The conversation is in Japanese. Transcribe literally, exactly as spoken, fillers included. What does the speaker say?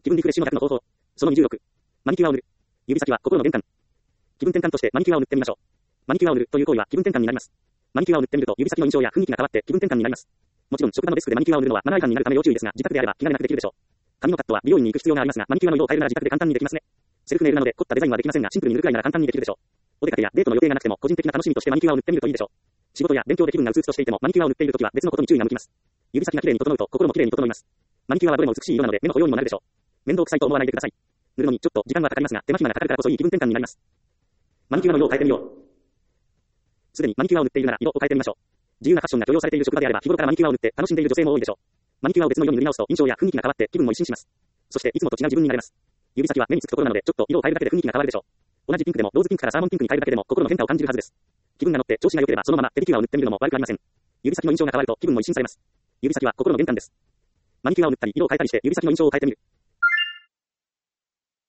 気分リフレッシュの逆の方法。そのにじゅうろく。マニキュアを塗る。指先は心の玄関。気分転換としてマニキュアを塗ってみましょう。マニキュアを塗るという行為は気分転換になります。マニキュアを塗ってみると指先の印象や雰囲気が変わって気分転換になります。もちろん職場のデスクでマニキュアを塗るのはマナー違反になるため要注意ですが、自宅であれば気兼ねなくできるでしょう。髪のカットは美容院に行く必要がありますが、マニキュアの色を変えるなら自宅で簡単にできますね。セルフネイルなので凝ったデザインはできませんが、シンプルに塗るくらいなら簡単にできるでしょう。お出かけやデートの予定がなくても個人的な楽しみとしてマニキュアを塗ってみるといいでしょう。仕事や勉強で気分がうつうつとしていてもマニキュアを塗っているときは別のことに注意が向きます。指先が綺麗に整うと心も綺麗に整います。マニキュアはどれも美しい色なので目の保養にもなるでしょう。面倒くさいと思わないでください。塗るのにちょっと時間はかかりますが、手間暇がかかるからこそいい気分転換になります。マニキュアの色を変えてみよう。すでにマニキュアを塗っているなら色を変えてみましょう。自由なファッションが許容されている職場であれば日頃からマニキュアを塗って楽しんでいる女性も多いでしょう。マニキュアを別の色に塗り直すと印象や雰囲気が変わって気分も一新します。そしていつもと違う自分になれます。指先は目につくところなのでちょっと色を変えるだけで雰囲気が変わるでしょう。同じピンクでもローズピンクからサーモンピンクに変えるだけでも心の変化を感じるはずです。気分が乗って調子が良ければそのままペディキュアを塗ってみるのも悪くありません。指先の印象が変わると気分も一新されます。指先は心の玄関です。マニキュアを塗ったり色を変えたりして指先の印象を変えてみる。